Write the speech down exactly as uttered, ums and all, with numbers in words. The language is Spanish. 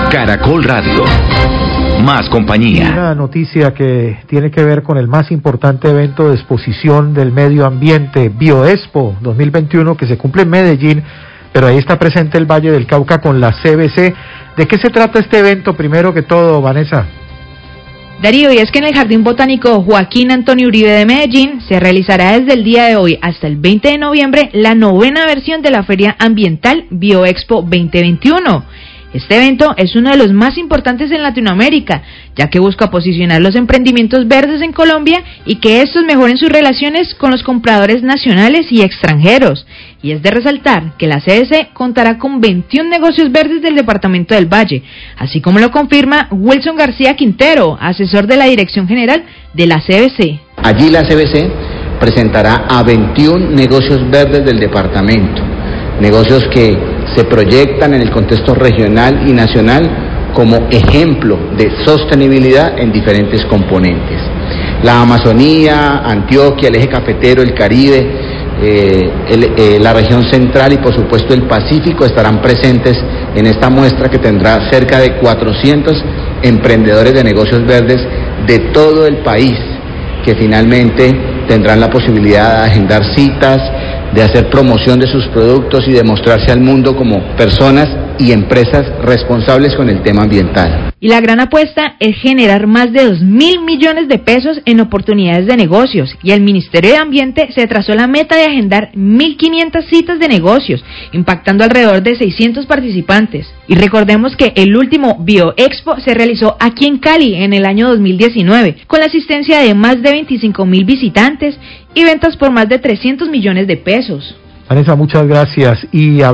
Caracol Radio. Más compañía. Una noticia que tiene que ver con el más importante evento de exposición del medio ambiente, Bioexpo dos mil veintiuno, que se cumple en Medellín, pero ahí está presente el Valle del Cauca con la C B C. ¿De qué se trata este evento, primero que todo, Vanessa? Darío, y es que en el Jardín Botánico Joaquín Antonio Uribe de Medellín se realizará desde el día de hoy hasta el veinte de noviembre la novena versión de la Feria Ambiental Bioexpo veinte veintiuno. Este evento es uno de los más importantes en Latinoamérica, ya que busca posicionar los emprendimientos verdes en Colombia y que estos mejoren sus relaciones con los compradores nacionales y extranjeros. Y es de resaltar que la C B C contará con veintiún negocios verdes del departamento del Valle, así como lo confirma Wilson García Quintero, asesor de la Dirección General de la C B C. Allí la C B C presentará a veintiún negocios verdes del departamento, negocios que se proyectan en el contexto regional y nacional como ejemplo de sostenibilidad en diferentes componentes. La Amazonía, Antioquia, el eje cafetero, el Caribe, eh, el, eh, la región central y por supuesto el Pacífico estarán presentes en esta muestra que tendrá cerca de cuatrocientos emprendedores de negocios verdes de todo el país, que finalmente tendrán la posibilidad de agendar citas, de hacer promoción de sus productos y de mostrarse al mundo como personas y empresas responsables con el tema ambiental. Y la gran apuesta es generar más de dos mil millones de pesos en oportunidades de negocios, y el Ministerio de Ambiente se trazó la meta de agendar mil quinientas citas de negocios, impactando alrededor de seiscientos participantes. Y recordemos que el último Bioexpo se realizó aquí en Cali en el año dos mil diecinueve, con la asistencia de más de veinticinco mil visitantes y ventas por más de trescientos millones de pesos. Vanessa, muchas gracias. Y